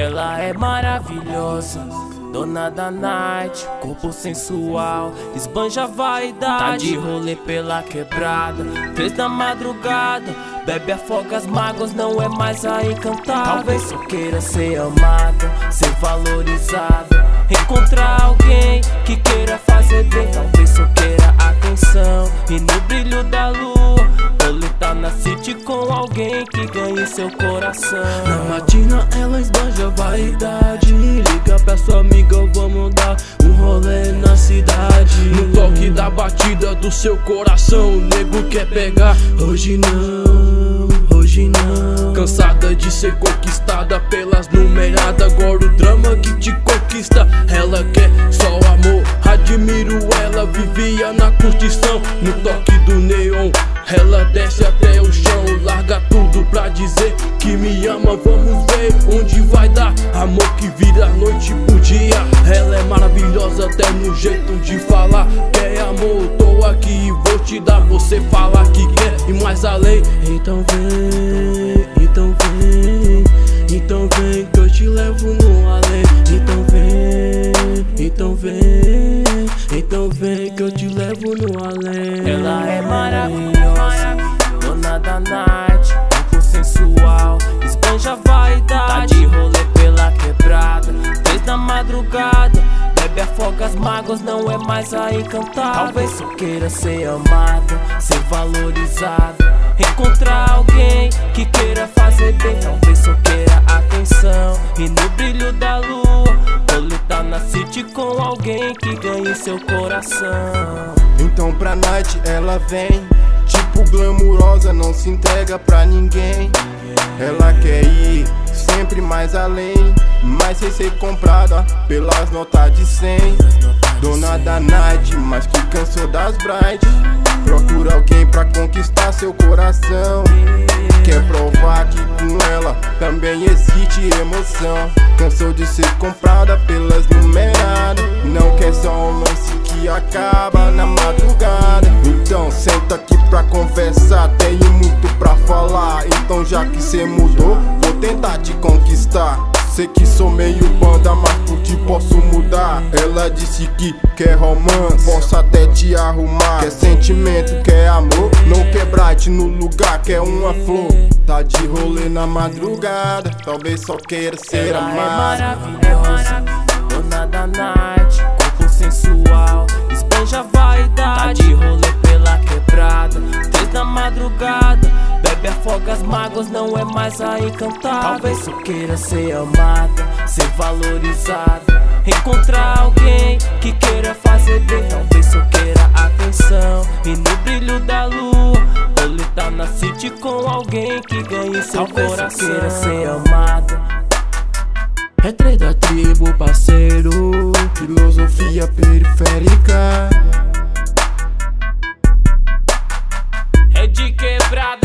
Ela é maravilhosa, dona da night, corpo sensual, esbanja a vaidade. Tá de rolê pela quebrada, 3 da madrugada, bebe, afoga as mágoas, não é mais a encantada. Talvez só queira ser amada, ser valorizada, encontrar alguém que queira fazer bem. Talvez só queira atenção e no brilho da lua, ou lutar na city com alguém que ganhe seu coração. Na matina ela esbanja a vaidade, liga pra sua amiga, vamos dar um rolê na cidade. No toque da batida do seu coração, o nego quer pegar. Hoje não, hoje não. Cansada de ser conquistada pelas numeradas, agora o drama que te conquista. Ela quer só amor, admiro ela, vivia na curtição. No toque do neon, ela desce até o chão, larga tudo pra dizer que me ama. Vamos ver onde vai dar, amor que vira noite por dia. Ela é maravilhosa até no jeito de falar. Quer amor, tô aqui e vou te dar. Você fala que quer ir mais além. Então vem, então vem, então vem que eu te levo no além. Então vem, então vem, então vem que eu te levo no além. Ela é maravilhosa, dona da night, corpo sensual, esbanja a vaidade. Tá de rolê pela quebrada, 3 da madrugada, bebe, afoga as mágoas, não é mais a encantada. Talvez só queira ser amada, ser valorizada, encontrar alguém que queira fazer bem. Talvez só queira atenção e no brilho da lua, ou lutar na city com alguém que ganhe seu coração. Então pra night ela vem, tipo glamurosa, não se entrega pra ninguém. Ela quer ir sempre mais além, mas sem ser comprada pelas notas de 100. Dona da night, mas que cansou das brides, procura alguém pra conquistar seu coração. Quer provar que com ela também existe emoção. Cansou de ser comprada pelas numeradas, não quer só um lance que acaba na madrugada. Então senta aqui pra conversar, tenho muito pra falar. Então já que cê mudou, vou tentar te conquistar. Sei que sou meio banda, mas por ti posso mudar. Ela disse que quer romance, posso até te arrumar. Quer sentimento, quer amor, não quer bright no lugar, quer uma flor. Tá de rolê na madrugada, talvez só queira ser amada. amada. Ela é maravilhosa, dona da night, corpo sensual, esbanja a vaidade. Tá de rolê pela quebrada, 3 da madrugada, bebe, afoga as mágoas, não é mais a encantada. Talvez só queira ser amada, ser valorizada, encontrar alguém que queira fazer bem. Talvez só queira atenção e no brilho da lua, ou lutar na city com alguém que ganhe seu coração. Talvez só queira ser amada. É 3 da tribo, parceiro, Filosofia periférica. É de quebrada.